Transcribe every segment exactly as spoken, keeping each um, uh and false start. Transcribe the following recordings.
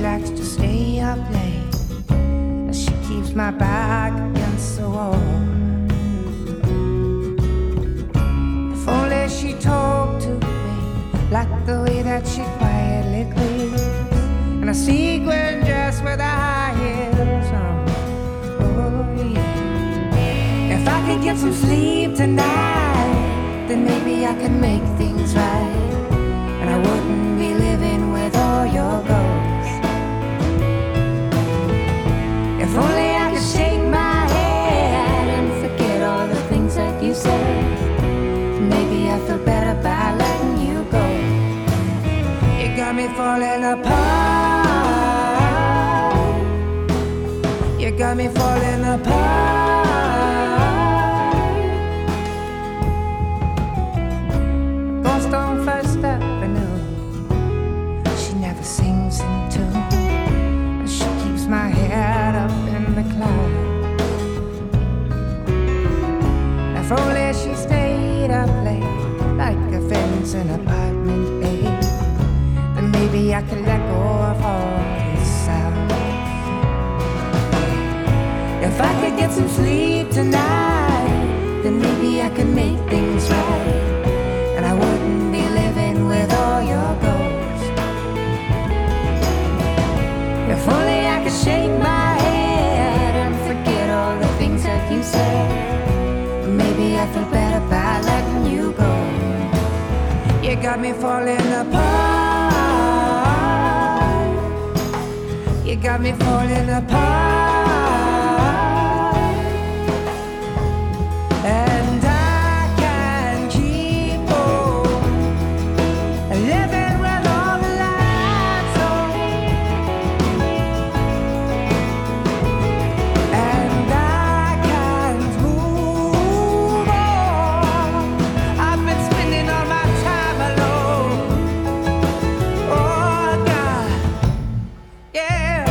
likes to stay up late. She keeps my back against the wall. If only she talked to me like the way that she quietly cleans in a sequin dress with the high heels on. Oh yeah. If I could get some sleep tonight, then maybe I could make things right, and I wouldn't be living with all your ghosts. If only I could shake my head and forget all the things that you said, maybe I feel better by letting you go. You got me falling apart. You got me falling apart. Ghost on First Avenue, she never sings in tune, and she keeps my head up in the clouds. If only she stayed up late like a fence in apartment eight, then maybe I could let go of all this sound. If I could get some sleep tonight, then maybe I could make things right, and I wouldn't be living with all your ghosts. If only I could shake my head and forget all the things that you said, maybe I feel better by letting you go. You got me falling apart. You got me falling apart. And I can't keep on living with all the lights on. And I can't move on. I've been spending all my time alone. Oh God, yeah.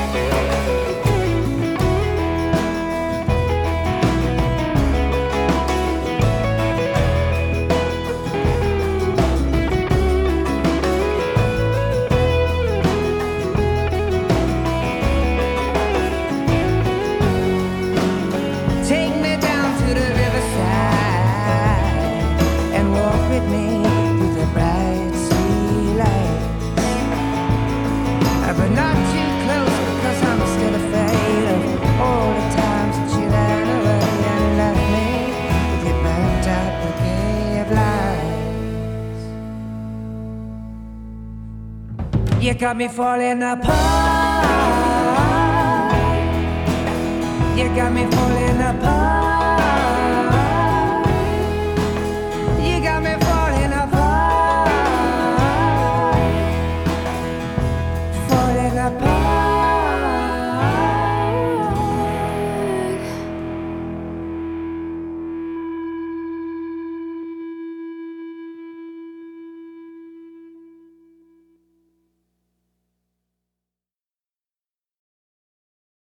Take me down to the riverside and walk with me through the bright sea lights. Uh, But not too close, because I'm still afraid of all the times that you ran away and left me with your burnt out bouquet of lies. You got me falling apart. You got me falling apart.